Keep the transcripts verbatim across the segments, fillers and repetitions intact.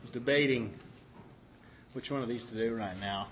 was debating which one of these to do right now.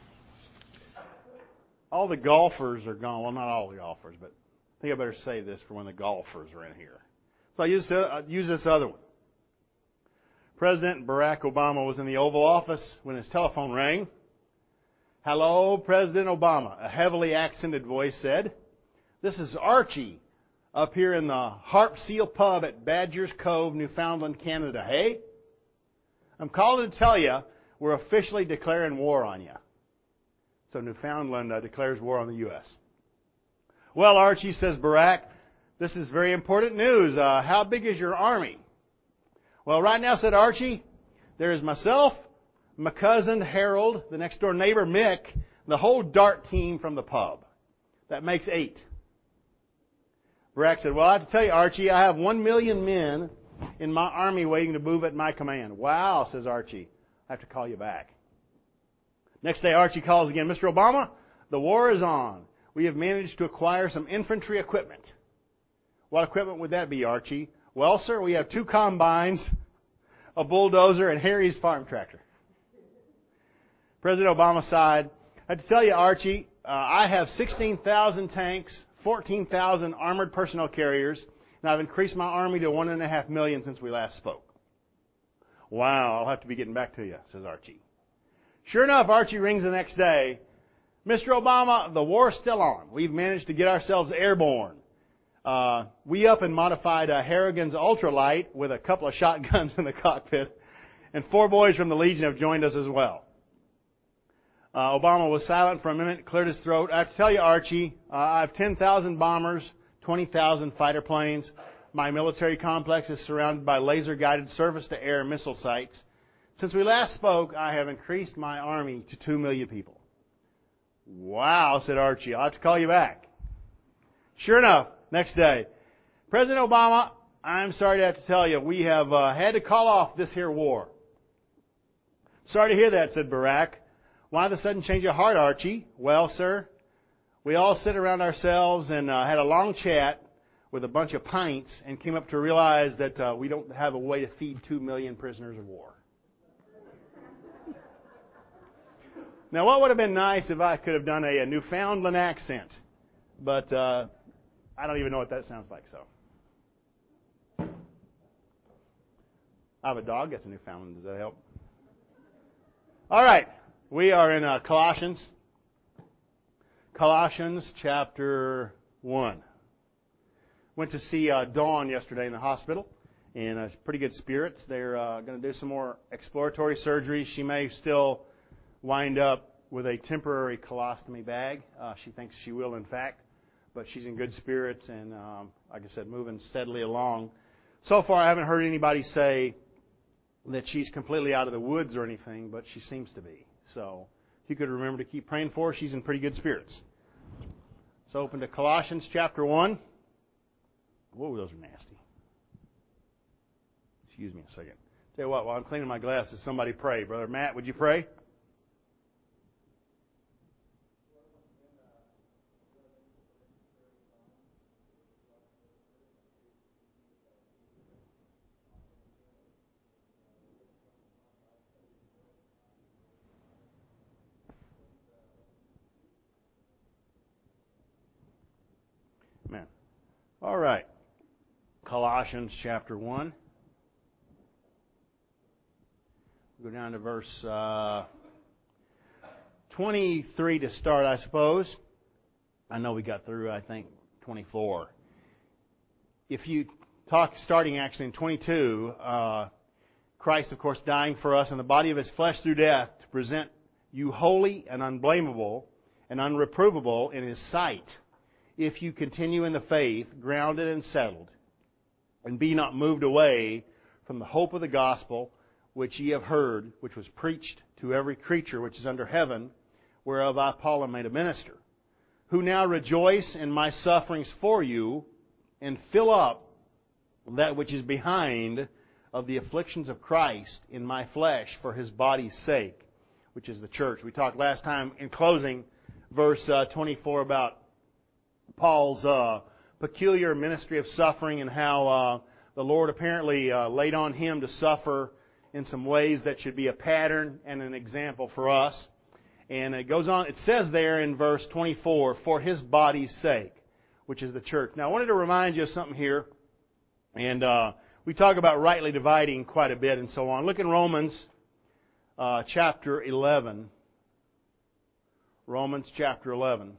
All the golfers are gone. Well, not all the golfers, but I think I better say this for when the golfers are in here. So I use, uh, use this other one. President Barack Obama was in the Oval Office when his telephone rang. "Hello, President Obama," a heavily accented voice said. "This is Archie up here in the Harp Seal Pub at Badger's Cove, Newfoundland, Canada. Hey, I'm calling to tell you we're officially declaring war on you." So Newfoundland uh, declares war on the U S "Well, Archie," says Barack, "this is very important news. Uh, how big is your army?" "Well, right now," said Archie, "there is myself, my cousin Harold, the next door neighbor Mick, the whole dart team from the pub. That makes eight." Barack said, "Well, I have to tell you, Archie, I have one million men in my army waiting to move at my command." "Wow," says Archie, "I have to call you back." Next day, Archie calls again. "Mister Obama, the war is on. We have managed to acquire some infantry equipment." "What equipment would that be, Archie?" "Well, sir, we have two combines, a bulldozer, and Harry's farm tractor." President Obama sighed. "I have to tell you, Archie, uh, I have sixteen thousand tanks, fourteen thousand armored personnel carriers, and I've increased my army to one and a half million since we last spoke." "Wow, I'll have to be getting back to you," says Archie. Sure enough, Archie rings the next day. "Mister Obama, the war's still on. We've managed to get ourselves airborne. Uh, we up and modified a Harrigan's ultralight with a couple of shotguns in the cockpit, and four boys from the Legion have joined us as well." Uh, Obama was silent for a minute, cleared his throat. "I have to tell you, Archie, uh, I have ten thousand bombers, twenty thousand fighter planes. My military complex is surrounded by laser-guided surface-to-air missile sites. Since we last spoke, I have increased my army to two million people." "Wow," said Archie, "I'll have to call you back." Sure enough, next day, "President Obama, I'm sorry to have to tell you, we have uh, had to call off this here war." "Sorry to hear that," said Barack. "Why the sudden change of heart, Archie?" "Well, sir, we all sit around ourselves and uh, had a long chat with a bunch of pints and came up to realize that uh, we don't have a way to feed two million prisoners of war." Now, what would have been nice if I could have done a, a Newfoundland accent, but uh, I don't even know what that sounds like, so. I have a dog that's a Newfoundland. Does that help? All right. We are in uh, Colossians. Colossians chapter one. Went to see uh, Dawn yesterday in the hospital, and uh, pretty good spirits. They're uh, going to do some more exploratory surgery. She may still wind up with a temporary colostomy bag. Uh, she thinks she will, in fact, but she's in good spirits and, um, like I said, moving steadily along. So far, I haven't heard anybody say that she's completely out of the woods or anything, but she seems to be. So if you could remember to keep praying for her, she's in pretty good spirits. So open to Colossians chapter one. Whoa, those are nasty. Excuse me a second. Tell you what, while I'm cleaning my glasses, somebody pray. Brother Matt, would you pray? Amen. All right. Colossians chapter one. Go down to verse uh, twenty-three to start, I suppose. I know we got through, I think, twenty-four. If you talk, starting actually in twenty-two, uh, Christ, of course, dying for us in the body of His flesh through death to present you holy and unblameable and unreprovable in His sight, if you continue in the faith, grounded and settled, and be not moved away from the hope of the gospel which ye have heard, which was preached to every creature which is under heaven, whereof I, Paul, am made a minister, who now rejoice in my sufferings for you, and fill up that which is behind of the afflictions of Christ in my flesh for His body's sake, which is the church. We talked last time in closing, verse uh, twenty-four, about Paul's uh, peculiar ministry of suffering and how uh, the Lord apparently uh, laid on him to suffer in some ways that should be a pattern and an example for us. And it goes on, it says there in verse twenty-four, for His body's sake, which is the church. Now I wanted to remind you of something here. And uh, we talk about rightly dividing quite a bit and so on. Look in Romans uh, chapter eleven. Romans chapter eleven.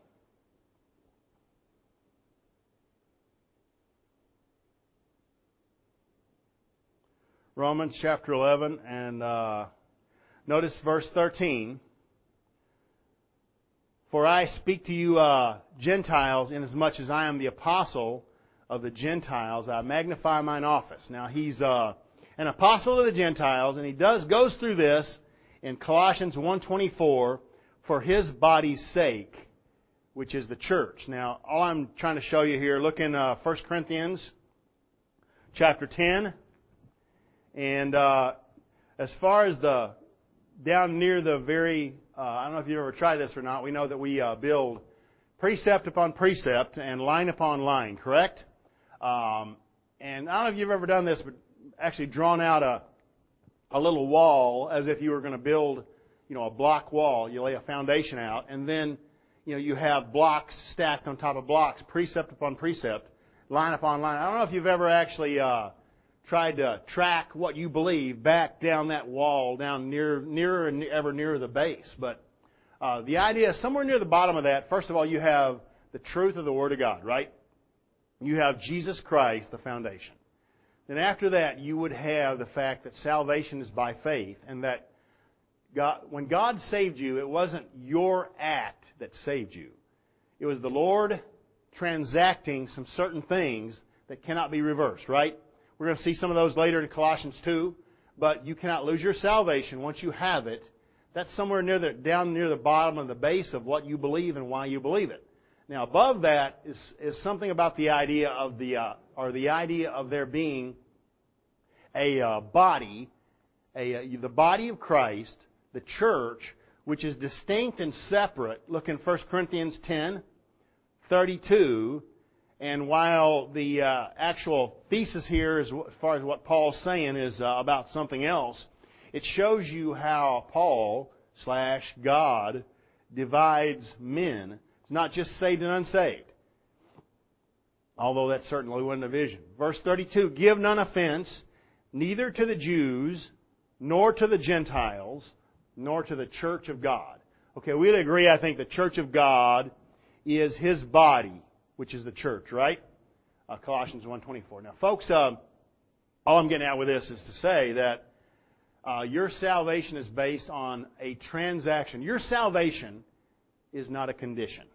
Romans chapter eleven, and uh, notice verse thirteen. For I speak to you uh, Gentiles, inasmuch as I am the apostle of the Gentiles, I magnify mine office. Now he's uh, an apostle of the Gentiles, and he does goes through this in Colossians one twenty-four, for His body's sake, which is the church. Now, all I'm trying to show you here, look in uh, First Corinthians chapter ten. And uh, as far as the down near the very, uh, I don't know if you've ever tried this or not, we know that we uh, build precept upon precept and line upon line, correct? Um, and I don't know if you've ever done this, but actually drawn out a a little wall as if you were going to build, you know, a block wall. You lay a foundation out, and then, you know, you have blocks stacked on top of blocks, precept upon precept, line upon line. I don't know if you've ever actually uh, tried to track what you believe back down that wall, down near, nearer and ever nearer the base. But uh, the idea is somewhere near the bottom of that, first of all, you have the truth of the Word of God, right? You have Jesus Christ, the foundation. Then after that, you would have the fact that salvation is by faith, and that God, when God saved you, it wasn't your act that saved you. It was the Lord transacting some certain things that cannot be reversed, right? We're going to see some of those later in Colossians two, but you cannot lose your salvation once you have it. That's somewhere near the, down near the bottom of the base of what you believe and why you believe it. Now, above that is, is something about the idea of the, uh, or the idea of there being a uh, body, a, uh, the body of Christ, the church, which is distinct and separate. Look in First Corinthians ten thirty-two. And while the uh, actual thesis here, is, as far as what Paul's saying, is uh, about something else, it shows you how Paul slash God divides men. It's not just saved and unsaved, although that certainly wasn't a vision. Verse thirty-two, give none offense, neither to the Jews, nor to the Gentiles, nor to the church of God. Okay, we'd agree, I think, the church of God is His body, which is the church, right? Uh, Colossians one twenty-four. Now, folks, uh, all I'm getting at with this is to say that uh, your salvation is based on a transaction. Your salvation is not a condition.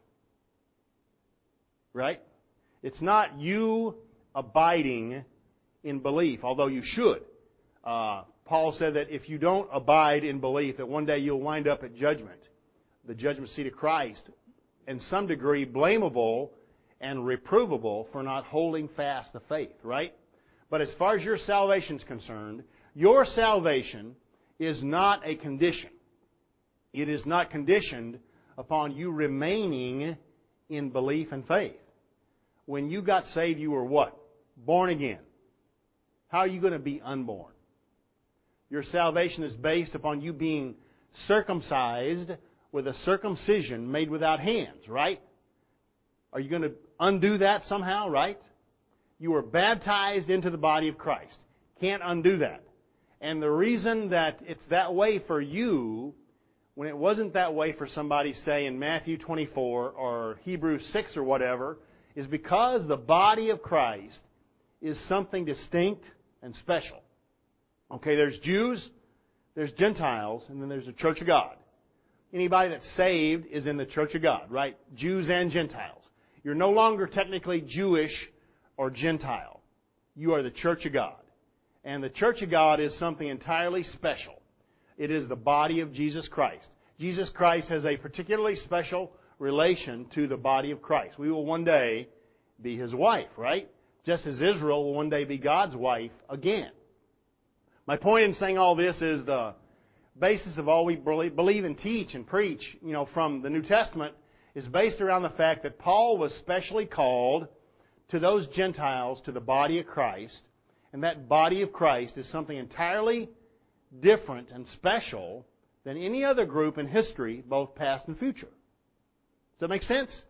Right? It's not you abiding in belief, although you should. Uh, Paul said that if you don't abide in belief, that one day you'll wind up at judgment, the judgment seat of Christ, in some degree blamable and reprovable for not holding fast the faith, right? But as far as your salvation is concerned, your salvation is not a condition. It is not conditioned upon you remaining in belief and faith. When you got saved, you were what? Born again. How are you going to be unborn? Your salvation is based upon you being circumcised with a circumcision made without hands, right? Are you going to undo that somehow, right? You were baptized into the body of Christ. Can't undo that. And the reason that it's that way for you, when it wasn't that way for somebody, say, in Matthew twenty-four or Hebrews six or whatever, is because the body of Christ is something distinct and special. Okay, there's Jews, there's Gentiles, and then there's the church of God. Anybody that's saved is in the church of God, right? Jews and Gentiles. You're no longer technically Jewish or Gentile. You are the church of God. And the church of God is something entirely special. It is the body of Jesus Christ. Jesus Christ has a particularly special relation to the body of Christ. We will one day be His wife, right? Just as Israel will one day be God's wife again. My point in saying all this is the basis of all we believe and teach and preach, you know, from the New Testament is based around the fact that Paul was specially called to those Gentiles to the body of Christ, and that body of Christ is something entirely different and special than any other group in history, both past and future. Does that make sense?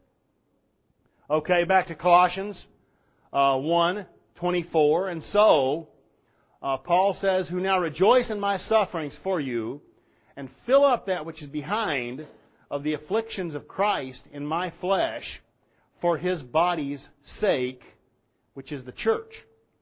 Okay, back to Colossians uh, one twenty-four. And so, uh, Paul says, who now rejoice in my sufferings for you, and fill up that which is behind of the afflictions of Christ in my flesh, for His body's sake, which is the church.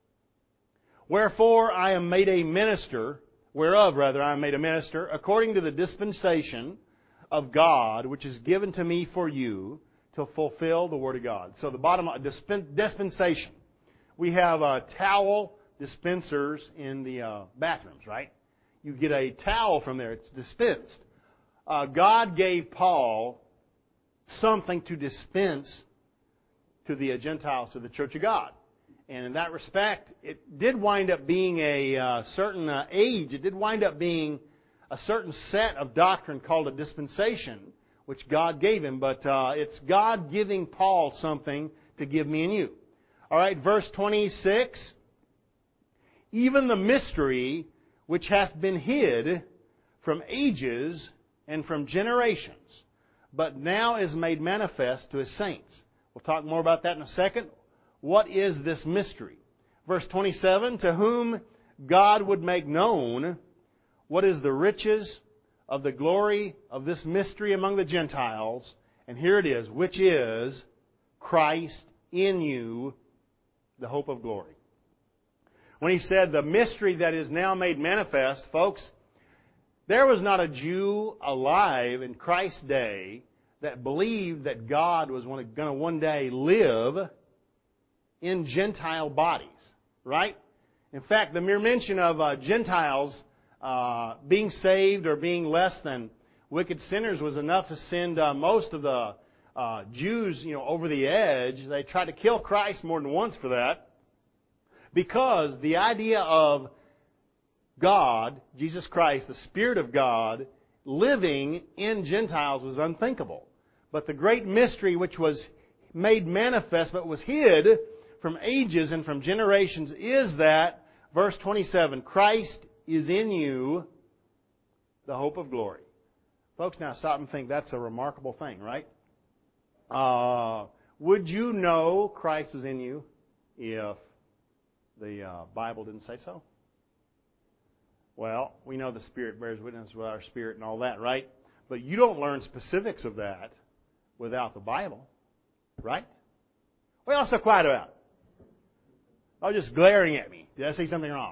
Wherefore I am made a minister, whereof rather I am made a minister, according to the dispensation of God, which is given to me for you, to fulfill the Word of God. So the bottom line, dispensation. We have uh, towel dispensers in the uh, bathrooms, right? You get a towel from there. It's dispensed. Uh, God gave Paul something to dispense to the Gentiles, to the Church of God. And in that respect, it did wind up being a uh, certain uh, age. It did wind up being a certain set of doctrine called a dispensation, which God gave him. But uh, it's God giving Paul something to give me and you. All right, verse twenty-six. Even the mystery which hath been hid from ages and from generations, but now is made manifest to His saints. We'll talk more about that in a second. What is this mystery? Verse twenty-seven, to whom God would make known what is the riches of the glory of this mystery among the Gentiles. And here it is, which is Christ in you, the hope of glory. When he said the mystery that is now made manifest, folks, there was not a Jew alive in Christ's day that believed that God was going to one day live in Gentile bodies, right? In fact, the mere mention of uh, Gentiles uh, being saved or being less than wicked sinners was enough to send uh, most of the uh, Jews, you know, over the edge. They tried to kill Christ more than once for that, because the idea of God, Jesus Christ, the Spirit of God, living in Gentiles was unthinkable. But the great mystery which was made manifest but was hid from ages and from generations is that, verse twenty-seven, Christ is in you, the hope of glory. Folks, now stop and think. That's a remarkable thing, right? Uh, would you know Christ was in you if the uh, Bible didn't say so? Well, we know the Spirit bears witness with our spirit and all that, right? But you don't learn specifics of that without the Bible, right? What are y'all so quiet about? Oh, just glaring at me. Did I say something wrong?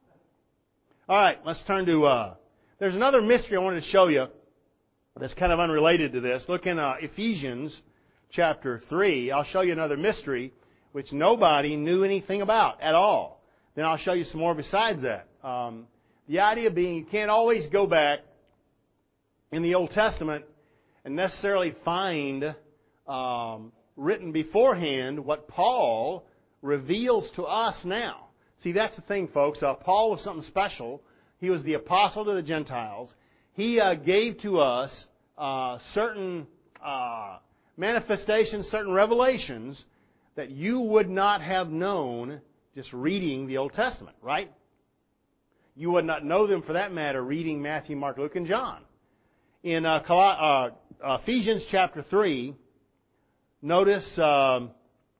All right, let's turn to, uh, there's another mystery I wanted to show you that's kind of unrelated to this. Look in uh, Ephesians chapter three. I'll show you another mystery which nobody knew anything about at all. Then I'll show you some more besides that. Um, the idea being you can't always go back in the Old Testament and necessarily find um, written beforehand what Paul reveals to us now. See, that's the thing, folks. Uh, Paul was something special. He was the apostle to the Gentiles. He uh, gave to us uh, certain uh, manifestations, certain revelations that you would not have known just reading the Old Testament, right? You would not know them, for that matter, reading Matthew, Mark, Luke, and John. In uh, uh, Ephesians chapter three, notice, um,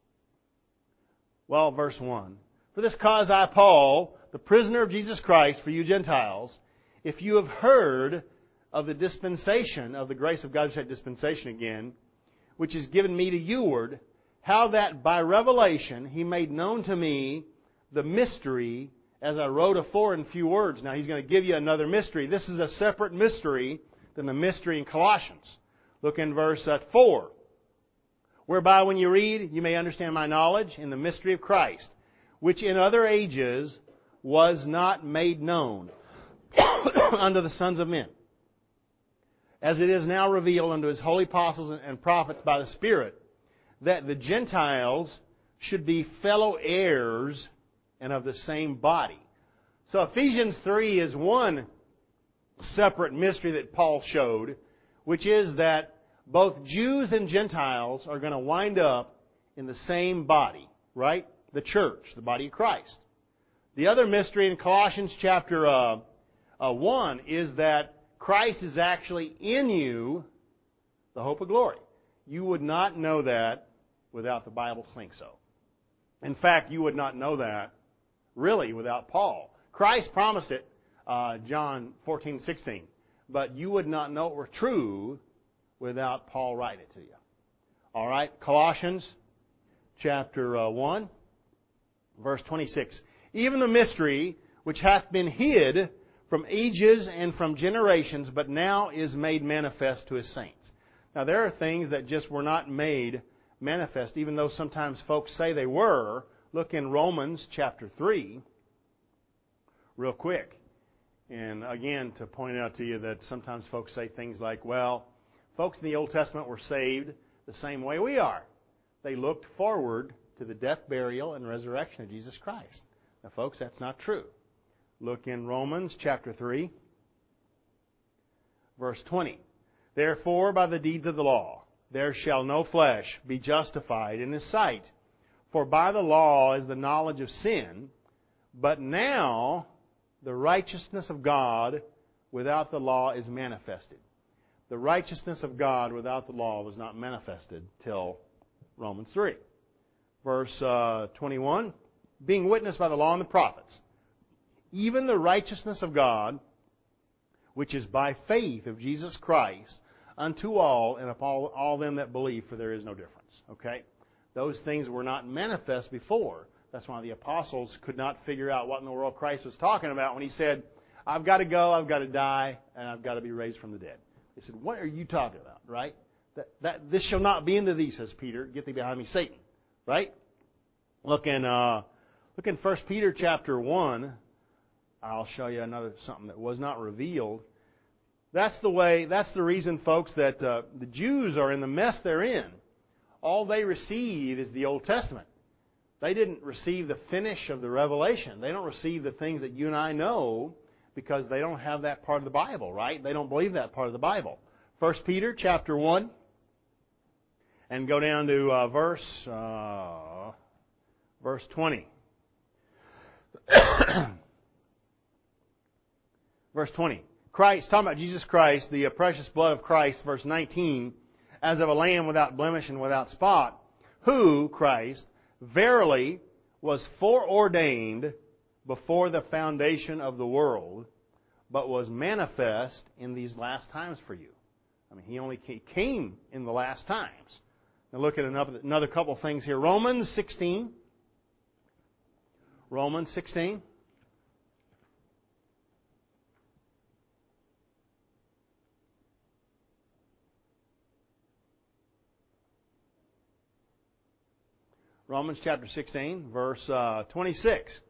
well, verse one. For this cause I, Paul, the prisoner of Jesus Christ for you Gentiles, if you have heard of the dispensation of the grace of God, dispensation again, which is given me to youward, how that by revelation He made known to me the mystery, as I wrote afore in few words. Now He's going to give you another mystery. This is a separate mystery than the mystery in Colossians. Look in verse four. Whereby when you read, you may understand my knowledge in the mystery of Christ, which in other ages was not made known unto the sons of men, as it is now revealed unto His holy apostles and prophets by the Spirit, that the Gentiles should be fellow heirs and of the same body. So Ephesians three is one separate mystery that Paul showed, which is that both Jews and Gentiles are going to wind up in the same body, right? The church, the body of Christ. The other mystery in Colossians chapter uh, Uh, one is that Christ is actually in you, the hope of glory. You would not know that without the Bible saying so. In fact, you would not know that really without Paul. Christ promised it, uh, John fourteen sixteen. But you would not know it were true without Paul writing it to you. All right, Colossians chapter uh, one, verse twenty-six. Even the mystery which hath been hid from ages and from generations, but now is made manifest to His saints. Now there are things that just were not made manifest, even though sometimes folks say they were. Look in Romans chapter three, real quick. And again, to point out to you that sometimes folks say things like, well, folks in the Old Testament were saved the same way we are. They looked forward to the death, burial, and resurrection of Jesus Christ. Now, folks, that's not true. Look in Romans chapter three, verse twenty. Therefore, by the deeds of the law, there shall no flesh be justified in His sight. For by the law is the knowledge of sin, but now the righteousness of God without the law is manifested. The righteousness of God without the law was not manifested till Romans three. Verse uh, twenty-one, being witnessed by the law and the prophets, even the righteousness of God, which is by faith of Jesus Christ, unto all and upon all, all them that believe, for there is no difference. Okay? Those things were not manifest before. That's why the apostles could not figure out what in the world Christ was talking about when He said, I've got to go, I've got to die, and I've got to be raised from the dead. They said, what are you talking about, right? That, that This shall not be into thee, says Peter. Get thee behind me, Satan. Right? Look in, uh, look in First Peter chapter one. I'll show you another something that was not revealed. That's the way, that's the reason, folks, that uh, the Jews are in the mess they're in. All they receive is the Old Testament. They didn't receive the finish of the Revelation. They don't receive the things that you and I know because they don't have that part of the Bible, right? They don't believe that part of the Bible. First Peter chapter one, and go down to uh, verse uh, verse twenty. Verse twenty. Christ, talking about Jesus Christ, the precious blood of Christ, verse nineteen, as of a lamb without blemish and without spot, who, Christ, verily was foreordained before the foundation of the world, but was manifest in these last times for you. I mean, He only came in the last times. Now look at another, another couple of things here. Romans sixteen. Romans sixteen. Romans chapter sixteen, verse uh, twenty-six.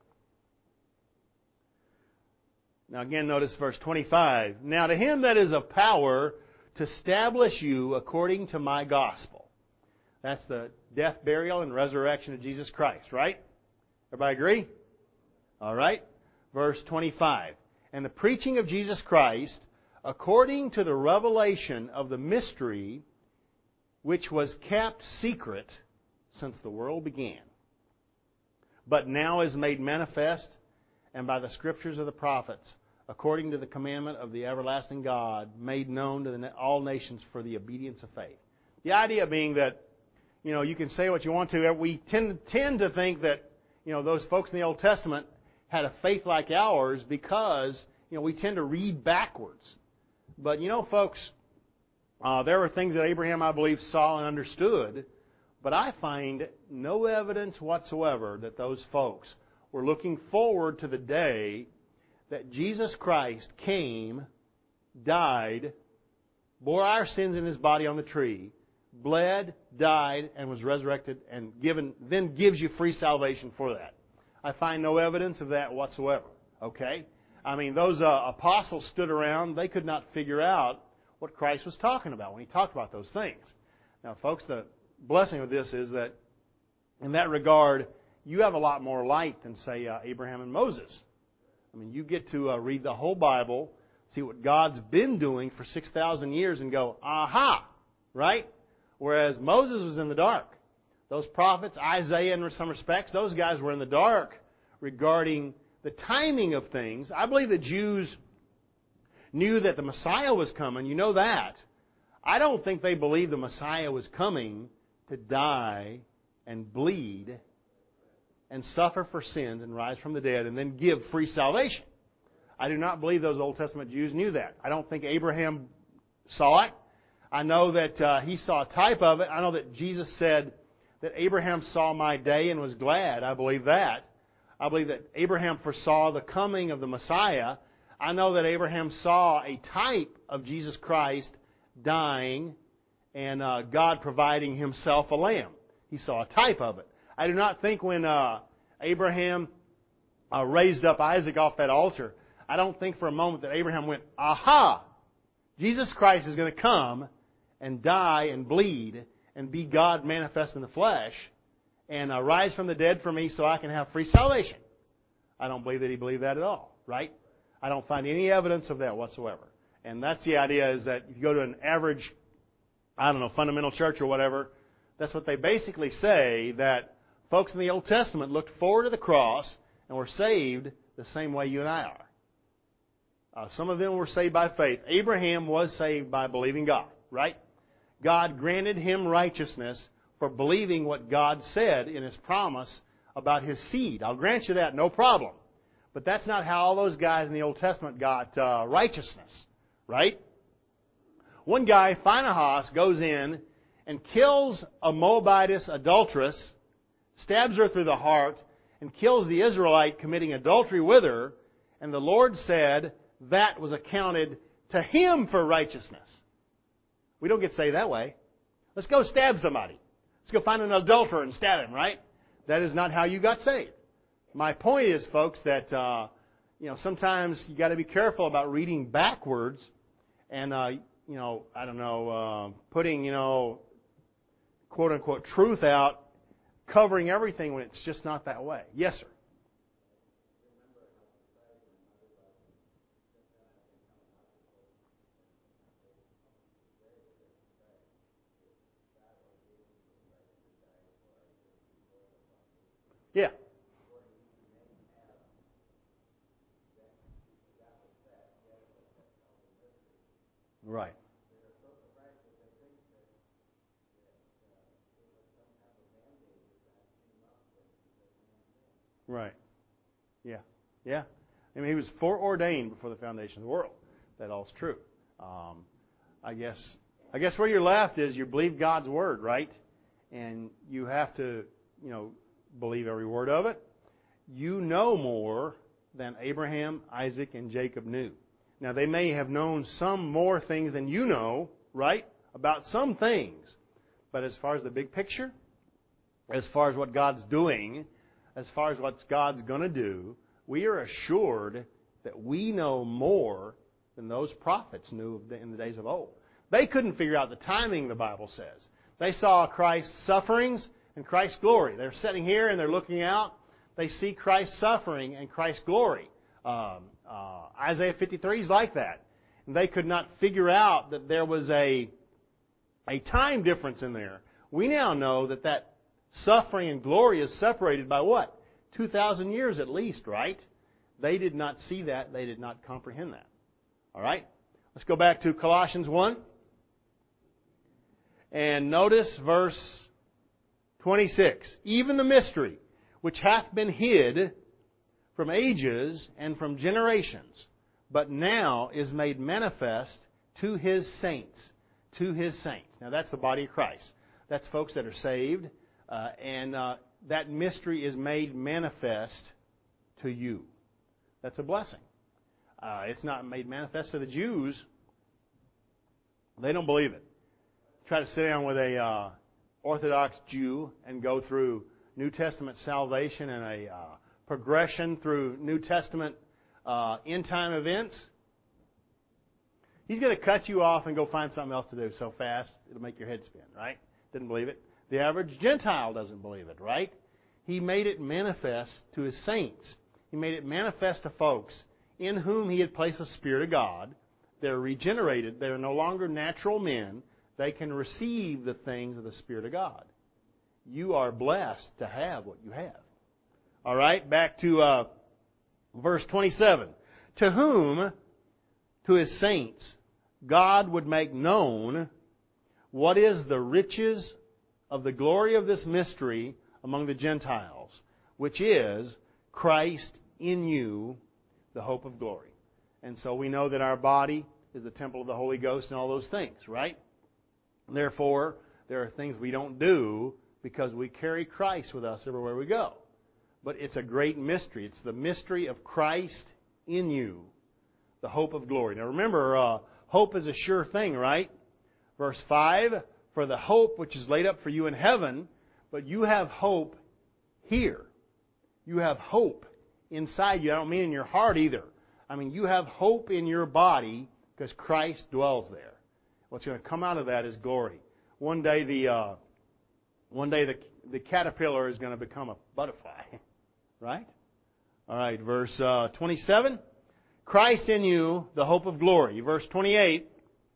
Now again, notice verse twenty-five. Now to Him that is of power to establish you according to my gospel. That's the death, burial, and resurrection of Jesus Christ, right? Everybody agree? All right. Verse twenty-five. And the preaching of Jesus Christ according to the revelation of the mystery which was kept secret since the world began, but now is made manifest, and by the scriptures of the prophets, according to the commandment of the everlasting God, made known to the, all nations for the obedience of faith. The idea being that, you know, you can say what you want to. We tend, tend to think that, you know, those folks in the Old Testament had a faith like ours because, you know, we tend to read backwards. But, you know, folks, uh, there were things that Abraham, I believe, saw and understood. But I find no evidence whatsoever that those folks were looking forward to the day that Jesus Christ came, died, bore our sins in His body on the tree, bled, died, and was resurrected, and given, then gives you free salvation for that. I find no evidence of that whatsoever. Okay? I mean, those uh, apostles stood around. They could not figure out what Christ was talking about when He talked about those things. Now, folks, the blessing of this is that in that regard, you have a lot more light than, say, uh, Abraham and Moses. I mean, you get to uh, read the whole Bible, see what God's been doing for six thousand years and go, aha, right? Whereas Moses was in the dark. Those prophets, Isaiah in some respects, those guys were in the dark regarding the timing of things. I believe the Jews knew that the Messiah was coming. You know that. I don't think they believed the Messiah was coming to die and bleed and suffer for sins and rise from the dead and then give free salvation. I do not believe those Old Testament Jews knew that. I don't think Abraham saw it. I know that uh, he saw a type of it. I know that Jesus said that Abraham saw my day and was glad. I believe that. I believe that Abraham foresaw the coming of the Messiah. I know that Abraham saw a type of Jesus Christ dying and uh, God providing himself a lamb. He saw a type of it. I do not think when uh, Abraham uh, raised up Isaac off that altar, I don't think for a moment that Abraham went, aha, Jesus Christ is going to come and die and bleed and be God manifest in the flesh and uh, rise from the dead for me so I can have free salvation. I don't believe that he believed that at all, right? I don't find any evidence of that whatsoever. And that's the idea, is that if you go to an average, I don't know, fundamental church or whatever, that's what they basically say, that folks in the Old Testament looked forward to the cross and were saved the same way you and I are. Uh, some of them were saved by faith. Abraham was saved by believing God, right? God granted him righteousness for believing what God said in His promise about his seed. I'll grant you that, no problem. But that's not how all those guys in the Old Testament got uh, righteousness, right? One guy, Phinehas, goes in and kills a Moabitess adulteress, stabs her through the heart, and kills the Israelite committing adultery with her, and the Lord said that was accounted to him for righteousness. We don't get saved that way. Let's go stab somebody. Let's go find an adulterer and stab him, right? That is not how you got saved. My point is, folks, that uh, you know sometimes you got to be careful about reading backwards, and uh, you know I don't know uh, putting you know quote unquote truth out, covering everything when it's just not that way. Yes, sir. Yeah. Right. Right. Yeah. Yeah. I mean, he was foreordained before the foundation of the world. That all's true. Um, I guess. I guess where you're left is you believe God's word, right? And you have to, you know, believe every word of it. You know more than Abraham, Isaac, and Jacob knew. Now, they may have known some more things than you know, right? About some things. But as far as the big picture, as far as what God's doing, as far as what God's going to do, we are assured that we know more than those prophets knew in the days of old. They couldn't figure out the timing, the Bible says. They saw Christ's sufferings and Christ's glory. They're sitting here and they're looking out. They see Christ's suffering and Christ's glory. Um, uh, Isaiah fifty-three is like that. And they could not figure out that there was a, a time difference in there. We now know that that suffering and glory is separated by what? two thousand years at least, right? They did not see that. They did not comprehend that. All right? Let's go back to Colossians one. And notice verse twenty-six. Even the mystery which hath been hid from ages and from generations, but now is made manifest to His saints. To His saints. Now that's the body of Christ. That's folks that are saved. Uh, and uh, that mystery is made manifest to you. That's a blessing. Uh, it's not made manifest to the Jews. They don't believe it. Try to sit down with a uh, Orthodox Jew and go through New Testament salvation and a uh, progression through New Testament uh, end-time events. He's going to cut you off and go find something else to do so fast it'll make your head spin, right? Didn't believe it. The average Gentile doesn't believe it, right? He made it manifest to His saints. He made it manifest to folks in whom He had placed the Spirit of God. They're regenerated. They're no longer natural men. They can receive the things of the Spirit of God. You are blessed to have what you have. All right, back to uh, verse twenty-seven. To whom, to His saints, God would make known what is the riches of the glory of this mystery among the Gentiles, which is Christ in you, the hope of glory. And so we know that our body is the temple of the Holy Ghost and all those things, right? Therefore, there are things we don't do because we carry Christ with us everywhere we go. But it's a great mystery. It's the mystery of Christ in you, the hope of glory. Now remember, uh, hope is a sure thing, right? Verse five, for the hope which is laid up for you in heaven, but you have hope here. You have hope inside you. I don't mean in your heart either. I mean, you have hope in your body because Christ dwells there. What's going to come out of that is glory. One day the uh, one day the the caterpillar is going to become a butterfly, right? All right, verse uh, twenty-seven. Christ in you, the hope of glory. Verse twenty-eight.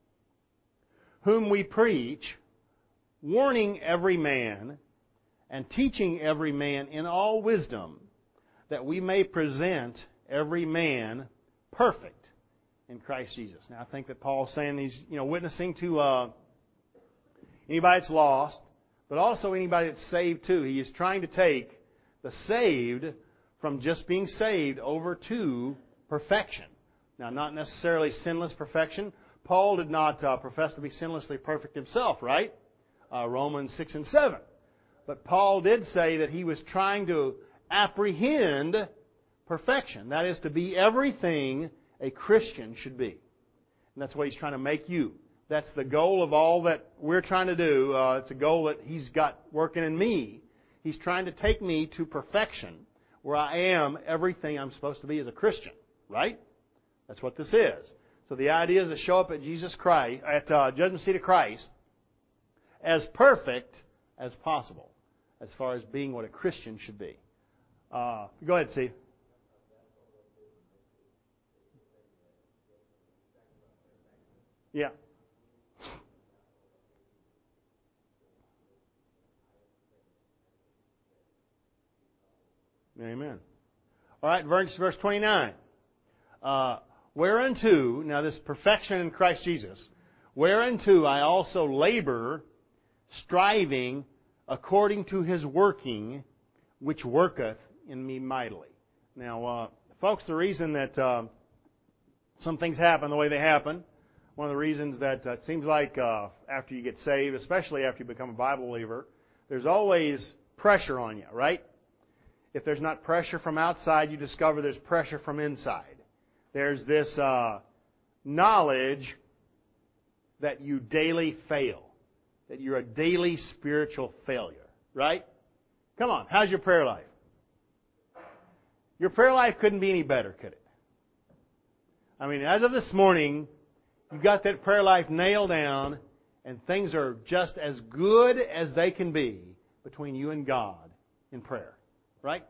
Whom we preach, warning every man and teaching every man in all wisdom, that we may present every man perfect in Christ Jesus. Now, I think that Paul's saying he's, you know, witnessing to uh, anybody that's lost, but also anybody that's saved too. He is trying to take the saved from just being saved over to perfection. Now, not necessarily sinless perfection. Paul did not uh, profess to be sinlessly perfect himself, right? Uh, Romans six and seven. But Paul did say that he was trying to apprehend perfection. That is, to be everything a Christian should be. And that's what he's trying to make you. That's the goal of all that we're trying to do. Uh, it's a goal that he's got working in me. He's trying to take me to perfection, where I am everything I'm supposed to be as a Christian, right? That's what this is. So the idea is to show up at Jesus Christ, at uh, Judgment Seat of Christ, as perfect as possible, as far as being what a Christian should be. Uh, go ahead, Steve. Yeah. Amen. All right, verse, verse twenty-nine. Uh, Whereunto, now this perfection in Christ Jesus, whereunto I also labor, striving according to His working, which worketh in me mightily. Now, uh, folks, the reason that uh, some things happen the way they happen, one of the reasons that uh, it seems like uh, after you get saved, especially after you become a Bible believer, there's always pressure on you, right? If there's not pressure from outside, you discover there's pressure from inside. There's this uh, knowledge that you daily fail, that you're a daily spiritual failure, right? Come on, how's your prayer life? Your prayer life couldn't be any better, could it? I mean, as of this morning, you got that prayer life nailed down, and things are just as good as they can be between you and God in prayer, right?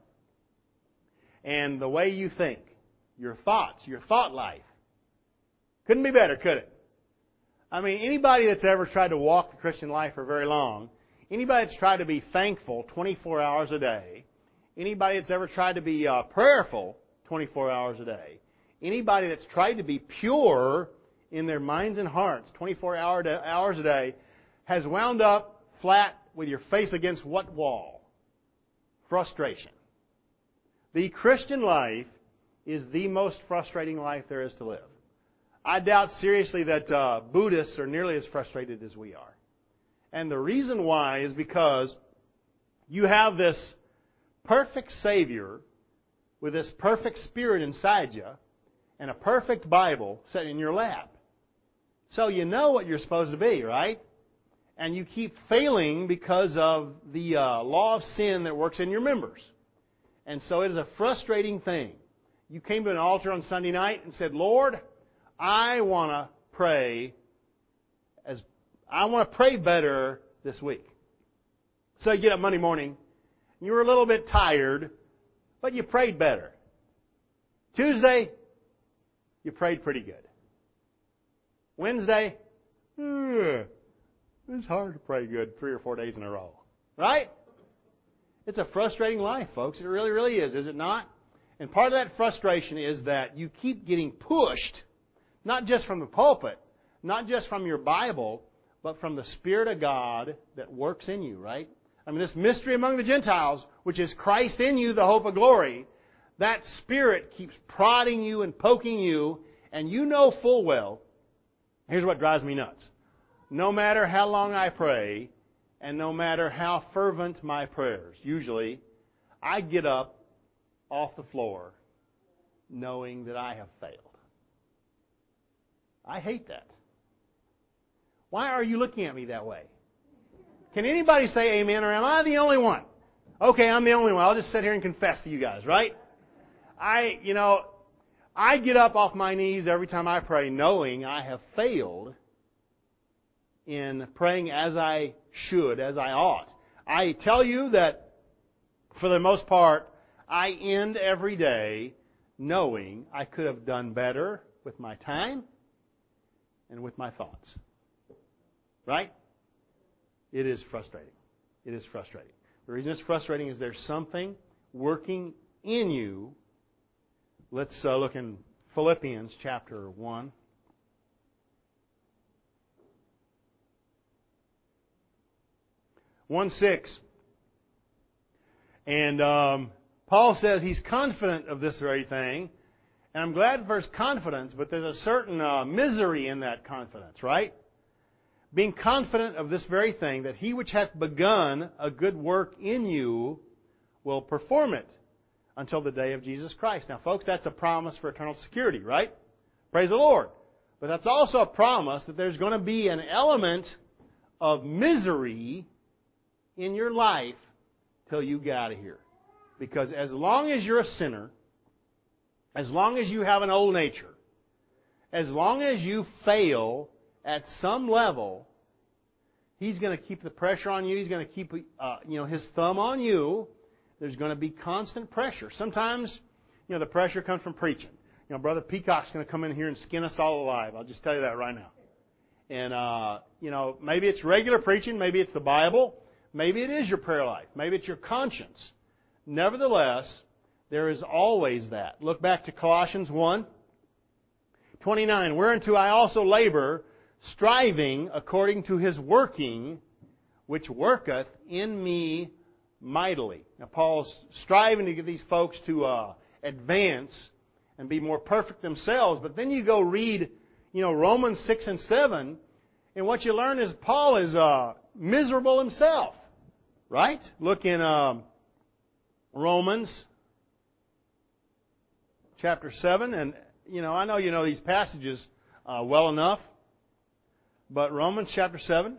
And the way you think, your thoughts, your thought life, couldn't be better, could it? I mean, anybody that's ever tried to walk the Christian life for very long, anybody that's tried to be thankful twenty-four hours a day, anybody that's ever tried to be uh, prayerful twenty-four hours a day, anybody that's tried to be pure in their minds and hearts twenty-four hours a day, has wound up flat with your face against what wall? Frustration. The Christian life is the most frustrating life there is to live. I doubt seriously that uh, Buddhists are nearly as frustrated as we are. And the reason why is because you have this perfect Savior with this perfect Spirit inside you and a perfect Bible set in your lap. So you know what you're supposed to be, right? And you keep failing because of the uh, law of sin that works in your members. And so it is a frustrating thing. You came to an altar on Sunday night and said, Lord, I want to pray as I want to pray better this week. So you get up Monday morning, you were a little bit tired, but you prayed better. Tuesday, you prayed pretty good. Wednesday, eh, it's hard to pray good three or four days in a row. Right? It's a frustrating life, folks. It really, really is, is it not? And part of that frustration is that you keep getting pushed Not just from the pulpit, not just from your Bible, but from the Spirit of God that works in you, right? I mean, this mystery among the Gentiles, which is Christ in you, the hope of glory, that Spirit keeps prodding you and poking you, and you know full well, here's what drives me nuts. No matter how long I pray, and no matter how fervent my prayers, usually, I get up off the floor knowing that I have failed. I hate that. Why are you looking at me that way? Can anybody say amen, or am I the only one? Okay, I'm the only one. I'll just sit here and confess to you guys, right? I, you know, I get up off my knees every time I pray knowing I have failed in praying as I should, as I ought. I tell you that, for the most part, I end every day knowing I could have done better with my time and with my thoughts. Right? It is frustrating. It is frustrating. The reason it's frustrating is there's something working in you. Let's uh, look in Philippians chapter one. one six. And um, Paul says he's confident of this very thing. And I'm glad for his confidence, but there's a certain uh, misery in that confidence, right? Being confident of this very thing, that he which hath begun a good work in you will perform it until the day of Jesus Christ. Now, folks, that's a promise for eternal security, right? Praise the Lord. But that's also a promise that there's going to be an element of misery in your life till you get out of here. Because as long as you're a sinner, as long as you have an old nature, as long as you fail at some level, He's going to keep the pressure on you. He's going to keep uh, you know, His thumb on you. There's going to be constant pressure. Sometimes, you know, the pressure comes from preaching. You know, Brother Peacock's going to come in here and skin us all alive. I'll just tell you that right now. And, uh, you know, maybe it's regular preaching. Maybe it's the Bible. Maybe it is your prayer life. Maybe it's your conscience. Nevertheless, there is always that. Look back to Colossians one twenty-nine. Whereunto I also labor, striving according to His working, which worketh in me mightily. Now, Paul's striving to get these folks to uh, advance and be more perfect themselves. But then you go read, you know, Romans six and seven, and what you learn is Paul is uh, miserable himself. Right? Look in uh, Romans chapter seven, and, you know, I know you know these passages uh, well enough, but Romans chapter seven.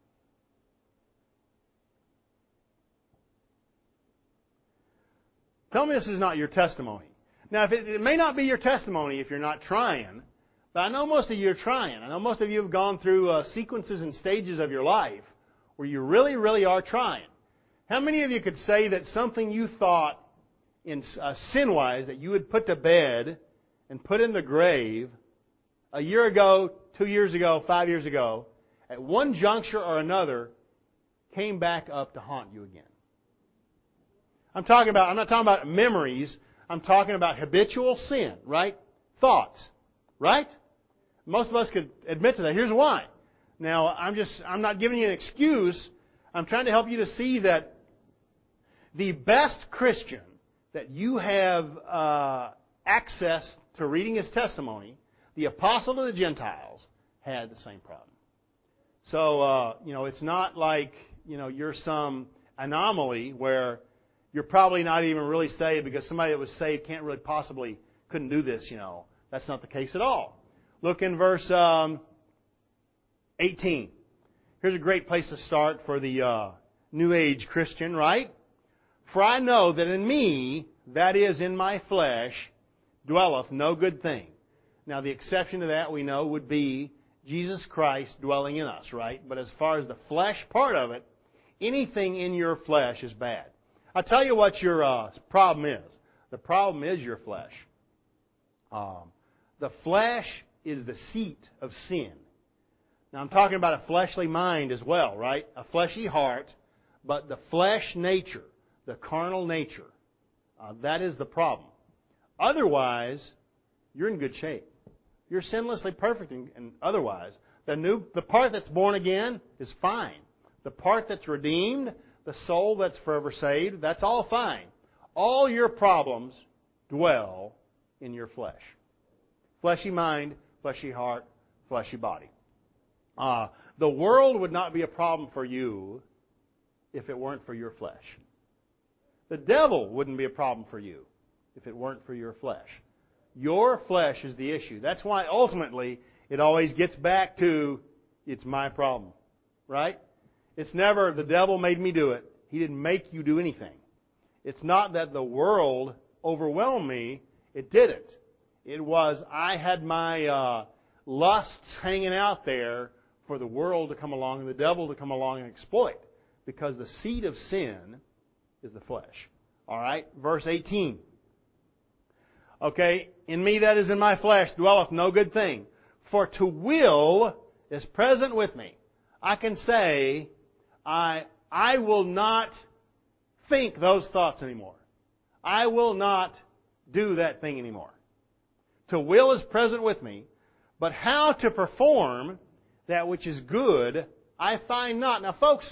Tell me this is not your testimony. Now, if it, it may not be your testimony if you're not trying, but I know most of you are trying. I know most of you have gone through uh, sequences and stages of your life where you really, really are trying. How many of you could say that something you thought in uh, sin-wise that you would put to bed and put in the grave a year ago, two years ago, five years ago, at one juncture or another, came back up to haunt you again? I'm talking about, I'm not talking about memories. I'm talking about habitual sin, right? Thoughts, right? Most of us could admit to that. Here's why. Now, I'm just, I'm not giving you an excuse. I'm trying to help you to see that the best Christian that you have uh, access to reading his testimony, the apostle to the Gentiles, had the same problem. So, uh, you know, it's not like, you know, you're some anomaly where you're probably not even really saved because somebody that was saved can't really possibly, couldn't do this, you know. That's not the case at all. Look in verse um, eighteen. Here's a great place to start for the uh, New Age Christian, right? For I know that in me, that is in my flesh, dwelleth no good thing. Now the exception to that we know would be Jesus Christ dwelling in us, right? But as far as the flesh part of it, anything in your flesh is bad. I'll tell you what your uh, problem is. The problem is your flesh. Um, the flesh is the seat of sin. Now I'm talking about a fleshly mind as well, right? A fleshy heart, but the flesh nature, the carnal nature, uh, that is the problem. Otherwise, you're in good shape. You're sinlessly perfect and, and otherwise. The new, the part that's born again is fine. The part that's redeemed, the soul that's forever saved, that's all fine. All your problems dwell in your flesh. Fleshy mind, fleshy heart, fleshy body. Uh, the world would not be a problem for you if it weren't for your flesh. The devil wouldn't be a problem for you if it weren't for your flesh. Your flesh is the issue. That's why ultimately it always gets back to, it's my problem. Right? It's never, the devil made me do it. He didn't make you do anything. It's not that the world overwhelmed me. It didn't. It was, I had my uh, lusts hanging out there for the world to come along and the devil to come along and exploit. Because the seed of sin is the flesh. All right? Verse eighteen. Okay, in me that is in my flesh dwelleth no good thing. For to will is present with me. I can say, I, I will not think those thoughts anymore. I will not do that thing anymore. To will is present with me, but how to perform that which is good, I find not. Now, folks,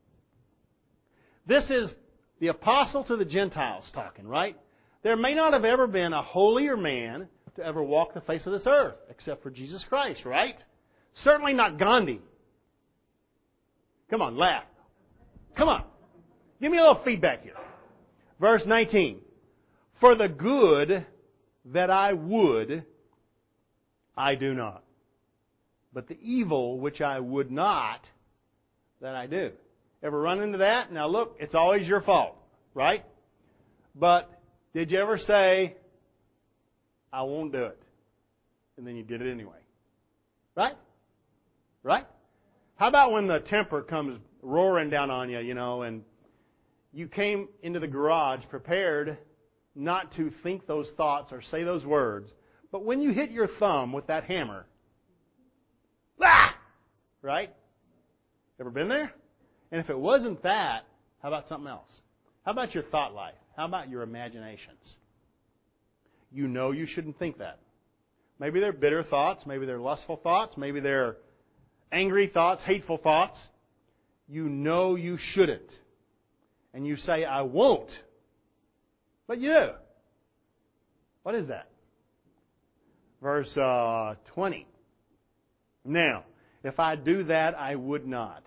this is the apostle to the Gentiles talking, right? There may not have ever been a holier man to ever walk the face of this earth, except for Jesus Christ, right? Certainly not Gandhi. Come on, laugh. Come on. Give me a little feedback here. Verse nineteen. For the good that I would, I do not. But the evil which I would not, that I do. Ever run into that? Now look, it's always your fault, right? But did you ever say, I won't do it? And then you did it anyway. Right? Right? How about when the temper comes roaring down on you, you know, and you came into the garage prepared not to think those thoughts or say those words, but when you hit your thumb with that hammer, ah! Right? Ever been there? And if it wasn't that, how about something else? How about your thought life? How about your imaginations? You know you shouldn't think that. Maybe they're bitter thoughts. Maybe they're lustful thoughts. Maybe they're angry thoughts, hateful thoughts. You know you shouldn't. And you say, I won't. But you do. What is that? Verse uh, twenty. Now, if I do that, I would not.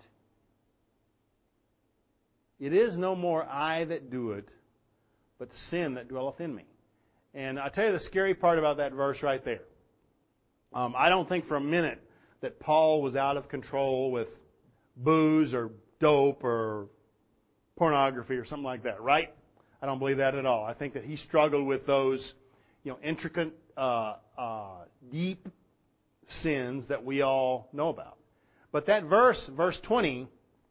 It is no more I that do it, but sin that dwelleth in me. And I tell you the scary part about that verse right there. Um, I don't think for a minute that Paul was out of control with booze or dope or pornography or something like that, right? I don't believe that at all. I think that he struggled with those, you know, intricate, uh, uh, deep sins that we all know about. But that verse, verse twenty,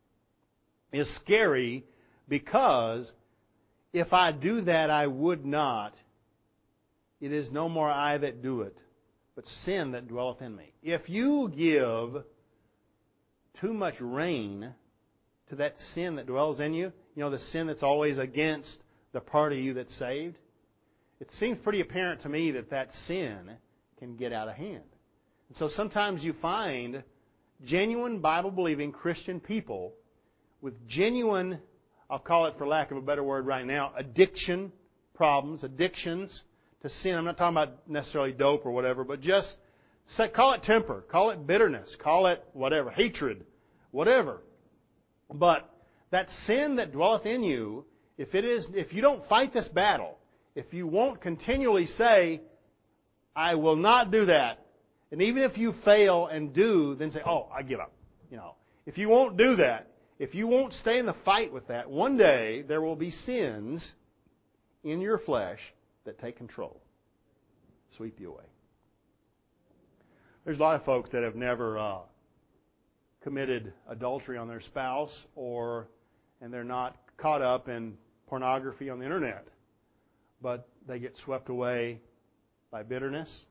is scary because if I do that, I would not. It is no more I that do it, but sin that dwelleth in me. If you give too much rein to that sin that dwells in you, you know, the sin that's always against the part of you that's saved, it seems pretty apparent to me that that sin can get out of hand. And so sometimes you find genuine Bible-believing Christian people with genuine, I'll call it for lack of a better word right now, addiction problems, addictions to sin. I'm not talking about necessarily dope or whatever, but just say, call it temper, call it bitterness, call it whatever, hatred, whatever. But that sin that dwelleth in you, if it is, if you don't fight this battle, if you won't continually say, I will not do that, and even if you fail and do, then say, oh, I give up. You know, if you won't do that, if you won't stay in the fight with that, one day there will be sins in your flesh that take control, sweep you away. There's a lot of folks that have never uh, committed adultery on their spouse, or and they're not caught up in pornography on the internet, but they get swept away by bitterness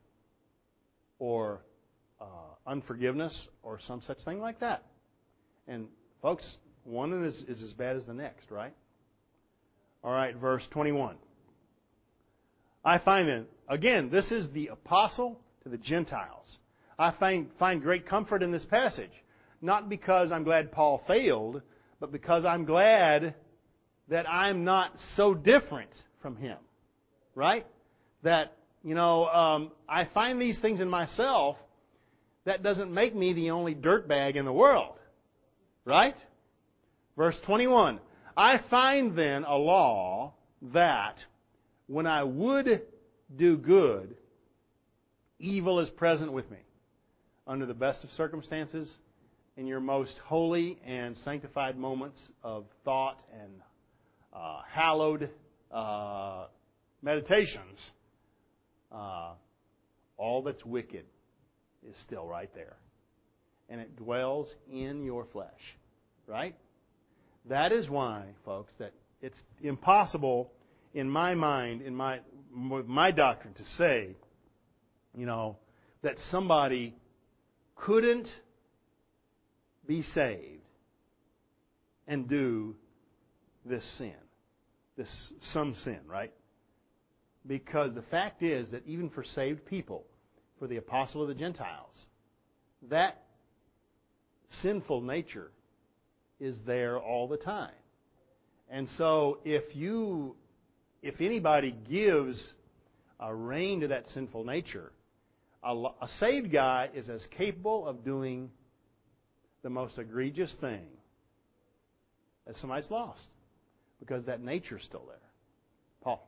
or uh, unforgiveness or some such thing like that. And folks, one is, is as bad as the next, right? All right, verse twenty-one. I find then, again, this is the apostle to the Gentiles. I find, find great comfort in this passage. Not because I'm glad Paul failed, but because I'm glad that I'm not so different from him. Right? That, you know, um, I find these things in myself. That doesn't make me the only dirtbag in the world. Right? Verse twenty-one. I find then a law that when I would do good, evil is present with me. Under the best of circumstances, in your most holy and sanctified moments of thought and uh, hallowed uh, meditations, uh, all that's wicked is still right there. And it dwells in your flesh. Right? That is why, folks, that it's impossible in my mind, in my my doctrine, to say, you know, that somebody couldn't be saved and do this sin, this some sin, right? Because the fact is that even for saved people, for the apostle of the Gentiles, that sinful nature is there all the time. And so if you, if anybody gives a rein to that sinful nature, a, a saved guy is as capable of doing the most egregious thing as somebody that's lost, because that nature's still there. Paul.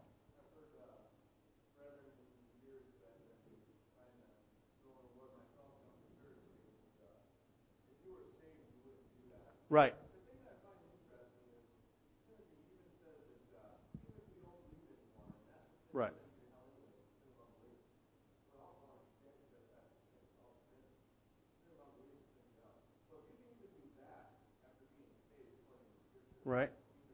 Right. Right. Right.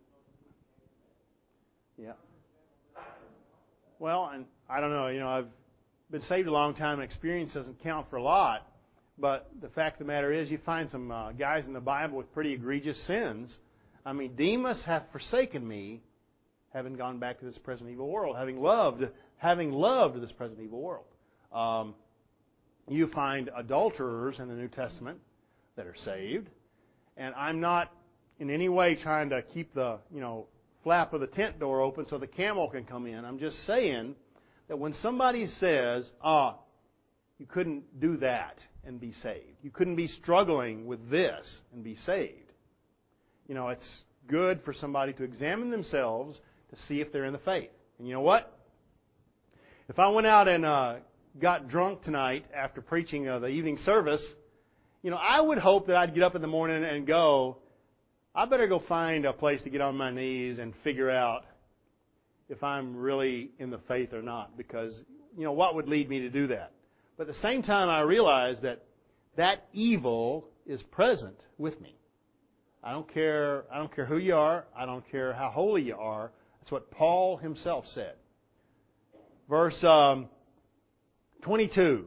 Yeah. Well, and I don't know, you know, I've been saved a long time, and experience doesn't count for a lot. But the fact of the matter is, you find some uh, guys in the Bible with pretty egregious sins. I mean, Demas hath forsaken me, having gone back to this present evil world, having loved, having loved this present evil world. Um, you find adulterers in the New Testament that are saved, and I'm not in any way trying to keep the, you know, flap of the tent door open so the camel can come in. I'm just saying that when somebody says, "Ah, you couldn't do that and be saved. You couldn't be struggling with this and be saved." You know, it's good for somebody to examine themselves to see if they're in the faith. And you know what? If I went out and uh, got drunk tonight after preaching uh, the evening service, you know, I would hope that I'd get up in the morning and go, I better go find a place to get on my knees and figure out if I'm really in the faith or not. Because, you know, what would lead me to do that? But at the same time, I realize that that evil is present with me. I don't care. I don't care who you are. I don't care how holy you are. That's what Paul himself said. Verse um, twenty-two.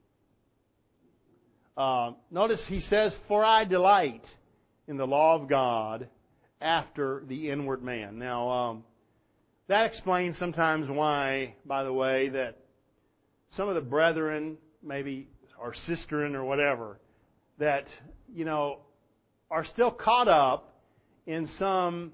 Uh, notice he says, "For I delight in the law of God after the inward man." Now, um, that explains sometimes why, by the way, that some of the brethren, maybe, or sisterin or whatever, that, you know, are still caught up in some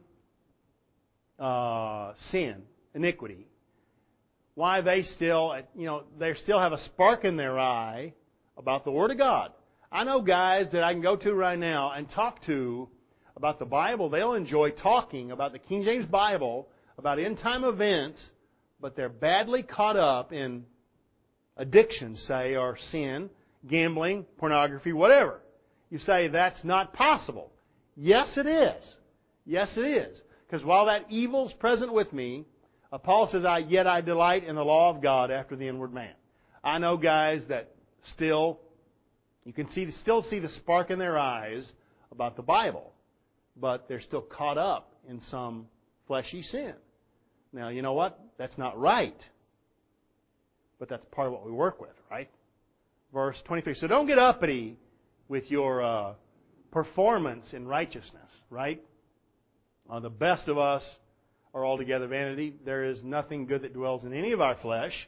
uh, sin, iniquity. Why they still, you know, they still have a spark in their eye about the Word of God. I know guys that I can go to right now and talk to about the Bible. They'll enjoy talking about the King James Bible, about end-time events, but they're badly caught up in addiction, say, or sin, gambling, pornography, whatever. You say that's not possible. Yes, it is. Yes, it is. Because while that evil's present with me, uh, Paul says, I yet I delight in the law of God after the inward man. I know guys that still, you can see still see the spark in their eyes about the Bible, but they're still caught up in some fleshy sin. Now, you know what? That's not right. But that's part of what we work with, right? Verse twenty-three. So don't get uppity with your uh, performance in righteousness, right? Uh, the best of us are altogether vanity. There is nothing good that dwells in any of our flesh.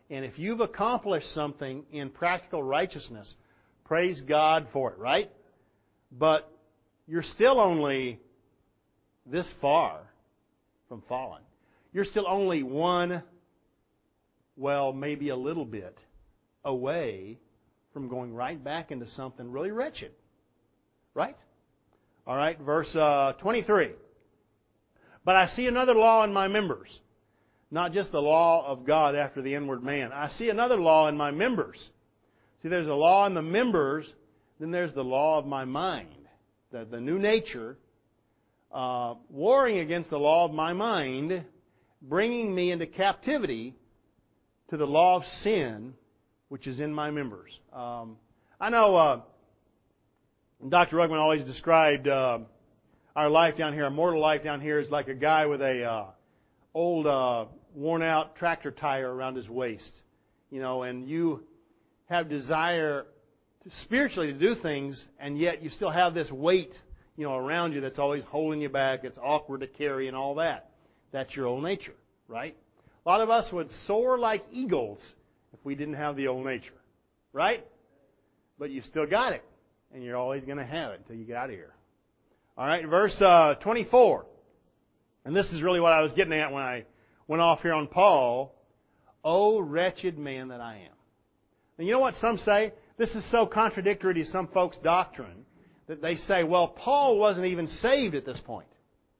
And if you've accomplished something in practical righteousness, praise God for it, right? But you're still only this far from falling. You're still only one, well, maybe a little bit away from going right back into something really wretched. Right? All right, verse uh, twenty-three. But I see another law in my members. Not just the law of God after the inward man. I see another law in my members. See, there's a law in the members, then there's the law of my mind. The, the new nature, uh, warring against the law of my mind, bringing me into captivity to the law of sin, which is in my members. Um, I know uh, Doctor Rugman always described uh, our life down here, our mortal life down here, is like a guy with a uh, old, uh, worn-out tractor tire around his waist. You know, and you have desire to, spiritually to do things, and yet you still have this weight, you know, around you that's always holding you back. It's awkward to carry and all that. That's your old nature, right? A lot of us would soar like eagles if we didn't have the old nature, right? But you've still got it, and you're always going to have it until you get out of here. All right, verse uh, twenty-four. And this is really what I was getting at when I went off here on Paul. O wretched man that I am. And you know what some say? This is so contradictory to some folks' doctrine that they say, well, Paul wasn't even saved at this point.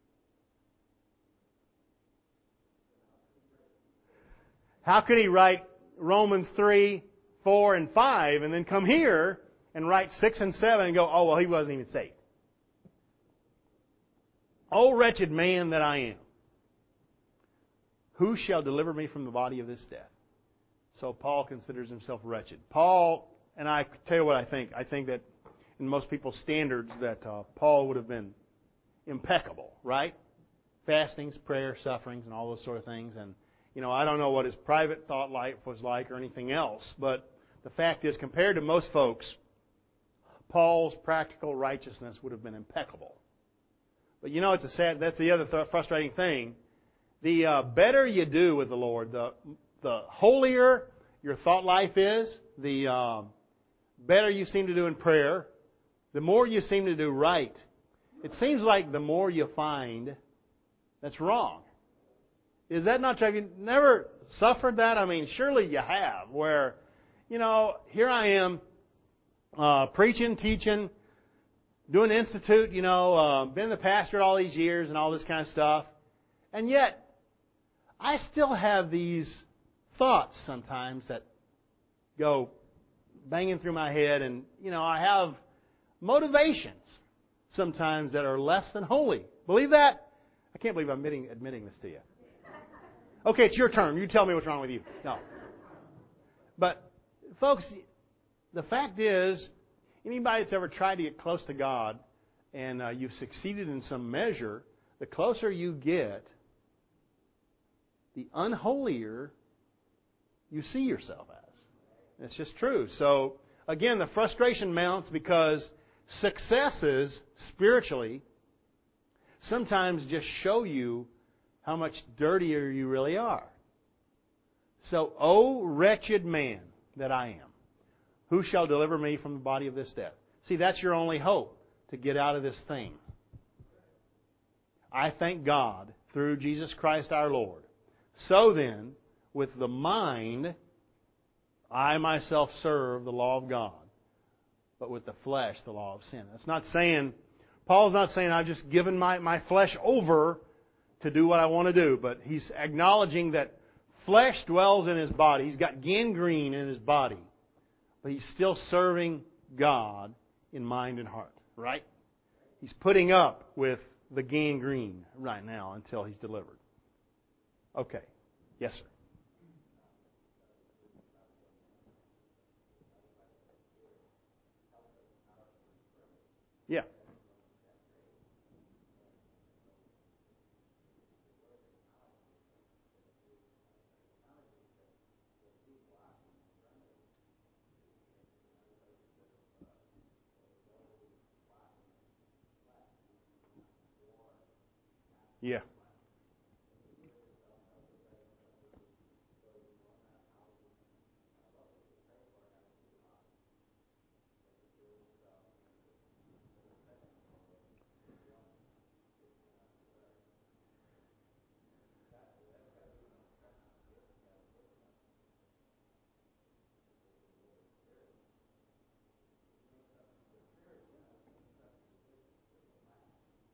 How could he write Romans three, four, and five and then come here and write six and seven and go, oh, well, he wasn't even saved? O wretched man that I am, who shall deliver me from the body of this death? So Paul considers himself wretched. Paul, and I tell you what I think. I think that in most people's standards that uh, Paul would have been impeccable, right? Fastings, prayer, sufferings, and all those sort of things. And, you know, I don't know what his private thought life was like or anything else. But the fact is, compared to most folks, Paul's practical righteousness would have been impeccable. But you know, it's a sad, that's the other th- frustrating thing. The uh, better you do with the Lord, the the holier your thought life is, the uh, better you seem to do in prayer, the more you seem to do right. It seems like the more you find that's wrong. Is that not true? Have you never suffered that? I mean, surely you have, where, you know, here I am uh, preaching, teaching, doing the institute, you know, uh, been the pastor all these years and all this kind of stuff. And yet, I still have these thoughts sometimes that go banging through my head. And, you know, I have motivations sometimes that are less than holy. Believe that? I can't believe I'm admitting, admitting this to you. Okay, it's your turn. You tell me what's wrong with you. No. But, folks, the fact is, anybody that's ever tried to get close to God and uh, you've succeeded in some measure, the closer you get, the unholier you see yourself as. It's just true. So, again, the frustration mounts because successes, spiritually, sometimes just show you how much dirtier you really are. So, O wretched man that I am, who shall deliver me from the body of this death? See, that's your only hope, to get out of this thing. I thank God through Jesus Christ our Lord. So then, with the mind, I myself serve the law of God, but with the flesh, the law of sin. That's not saying, Paul's not saying I've just given my, my flesh over to do what I want to do, but he's acknowledging that flesh dwells in his body. He's got gangrene in his body. But he's still serving God in mind and heart, right? He's putting up with the gangrene right now until he's delivered. Okay. Yes, sir. Yeah. Yeah.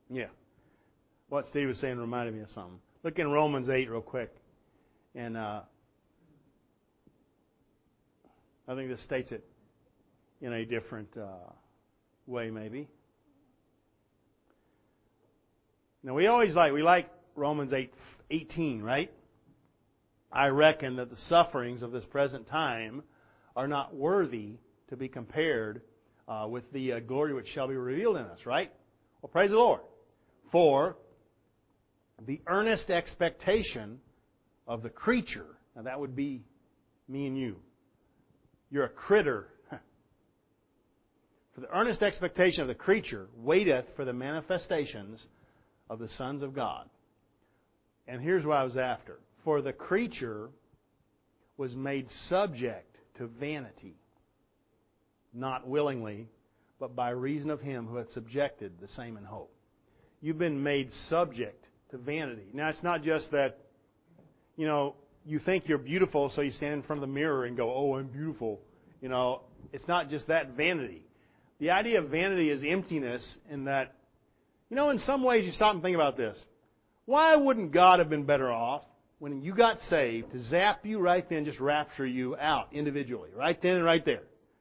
Yeah. What Steve was saying reminded me of something. Look in Romans eight real quick. And uh, I think this states it in a different uh, way, maybe. Now, we always like, we like Romans eight eighteen, right? I reckon that the sufferings of this present time are not worthy to be compared uh, with the uh, glory which shall be revealed in us, right? Well, praise the Lord. For the earnest expectation of the creature, now that would be me and you. You're a critter. For the earnest expectation of the creature waiteth for the manifestations of the sons of God. And here's what I was after. For the creature was made subject to vanity, not willingly, but by reason of Him who hath subjected the same in hope. You've been made subject to vanity. Now, it's not just that, you know, you think you're beautiful, so you stand in front of the mirror and go, oh, I'm beautiful. You know, it's not just that vanity. The idea of vanity is emptiness in that, you know, in some ways you stop and think about this. Why wouldn't God have been better off when you got saved to zap you right then, just rapture you out individually, right then and right there?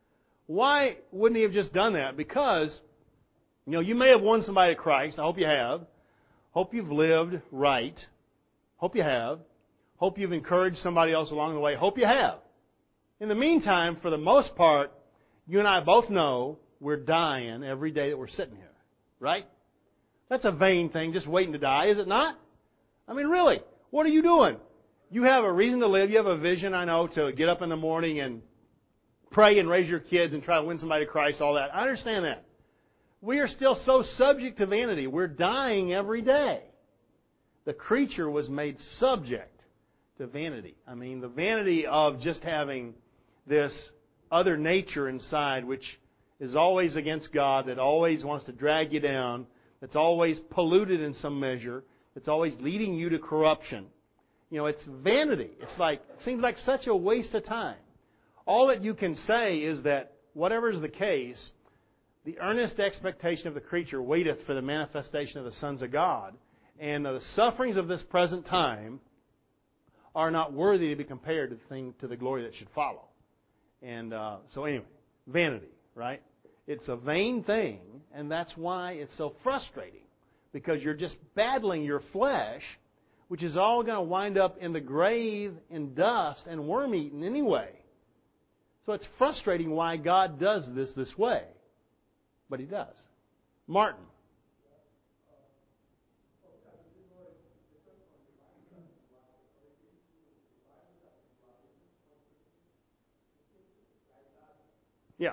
Why wouldn't He have just done that? Because, you know, you may have won somebody to Christ. I hope you have. Hope you've lived right. Hope you have. Hope you've encouraged somebody else along the way. Hope you have. In the meantime, for the most part, you and I both know we're dying every day that we're sitting here. Right? That's a vain thing, just waiting to die, is it not? I mean, really, what are you doing? You have a reason to live. You have a vision, I know, to get up in the morning and pray and raise your kids and try to win somebody to Christ, all that. I understand that. We are still so subject to vanity. We're dying every day. The creature was made subject to vanity. I mean, the vanity of just having this other nature inside, which is always against God, that always wants to drag you down, that's always polluted in some measure, that's always leading you to corruption. You know, it's vanity. It's like, it seems like such a waste of time. All that you can say is that whatever is the case, the earnest expectation of the creature waiteth for the manifestation of the sons of God, and the sufferings of this present time are not worthy to be compared to the thing, to the glory that should follow. And uh, so anyway, vanity, right? It's a vain thing, and that's why it's so frustrating. Because you're just battling your flesh, which is all going to wind up in the grave in dust and worm-eaten anyway. So it's frustrating why God does this this way. But He does. Martin. Yeah.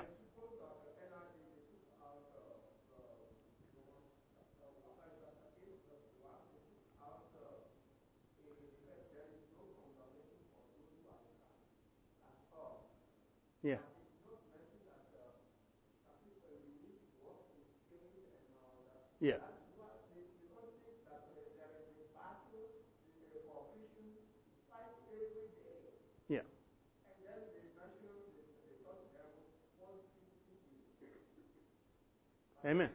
Yeah. Yeah. Yeah. Amen.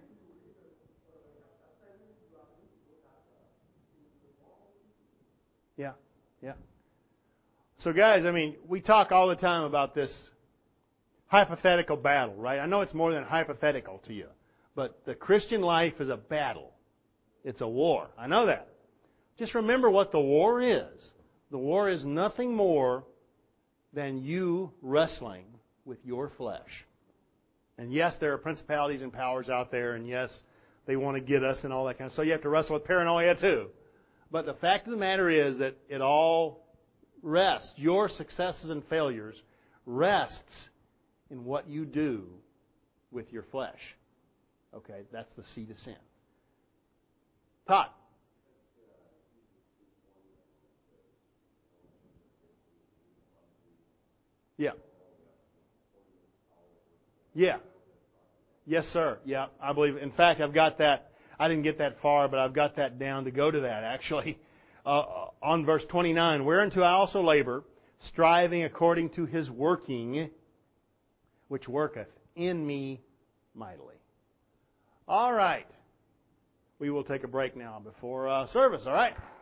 Yeah. Yeah. So guys, I mean, we talk all the time about this hypothetical battle, right? I know it's more than hypothetical to you, but the Christian life is a battle. It's a war. I know that. Just remember what the war is. The war is nothing more than you wrestling with your flesh. And yes, there are principalities and powers out there, and yes, they want to get us and all that kind of stuff. So you have to wrestle with paranoia too. But the fact of the matter is that it all rests, your successes and failures rests in what you do with your flesh. Okay, that's the seed of sin. Todd. Yeah. Yeah. Yes, sir. Yeah, I believe. In fact, I've got that. I didn't get that far, but I've got that down to go to that, actually. Uh, on verse twenty-nine, whereunto I also labor, striving according to His working, which worketh in me mightily. All right. we will take a break now before uh, service, all right?